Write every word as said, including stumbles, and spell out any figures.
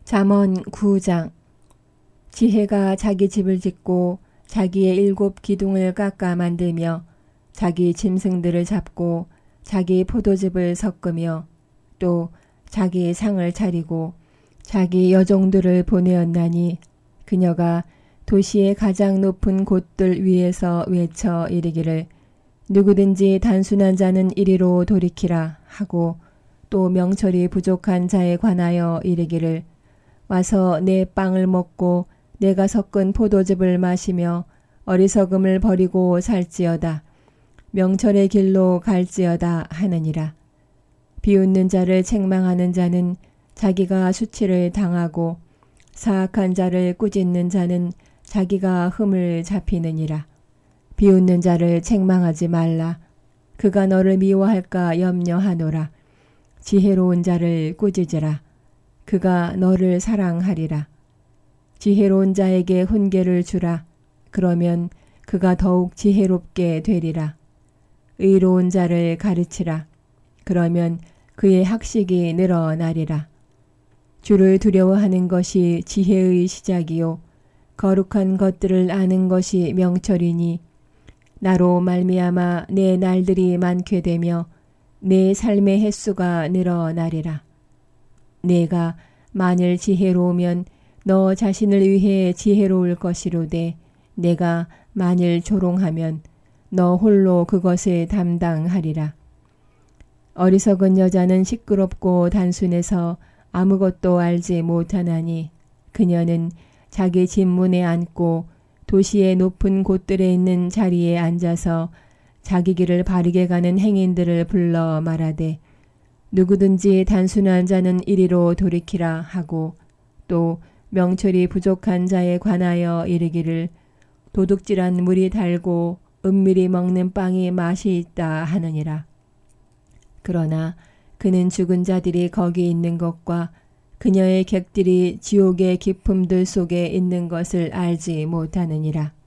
잠언 구 장. 지혜가 자기 집을 짓고 자기의 일곱 기둥을 깎아 만들며 자기 짐승들을 잡고 자기 포도즙을 섞으며 또 자기 상을 차리고 자기 여종들을 보내었나니 그녀가 도시의 가장 높은 곳들 위에서 외쳐 이르기를 누구든지 단순한 자는 이리로 돌이키라 하고 또 명철이 부족한 자에 관하여 이르기를 와서 내 빵을 먹고 내가 섞은 포도즙을 마시며 어리석음을 버리고 살지어다. 명철의 길로 갈지어다 하느니라. 비웃는 자를 책망하는 자는 자기가 수치를 당하고 사악한 자를 꾸짖는 자는 자기가 흠을 잡히느니라. 비웃는 자를 책망하지 말라. 그가 너를 미워할까 염려하노라. 지혜로운 자를 꾸짖으라. 그가 너를 사랑하리라. 지혜로운 자에게 훈계를 주라. 그러면 그가 더욱 지혜롭게 되리라. 의로운 자를 가르치라. 그러면 그의 학식이 늘어나리라. 주를 두려워하는 것이 지혜의 시작이요 거룩한 것들을 아는 것이 명철이니 나로 말미암아 내 날들이 많게 되며 내 삶의 횟수가 늘어나리라. 내가 만일 지혜로우면 너 자신을 위해 지혜로울 것이로되 내가 만일 조롱하면 너 홀로 그것을 담당하리라. 어리석은 여자는 시끄럽고 단순해서 아무것도 알지 못하나니 그녀는 자기 집문에 앉고 도시의 높은 곳들에 있는 자리에 앉아서 자기 길을 바르게 가는 행인들을 불러 말하되 누구든지 단순한 자는 이리로 돌이키라 하고 또 명철이 부족한 자에 관하여 이르기를 도둑질한 물이 달고 은밀히 먹는 빵이 맛이 있다 하느니라. 그러나 그는 죽은 자들이 거기 있는 것과 그녀의 객들이 지옥의 깊음들 속에 있는 것을 알지 못하느니라.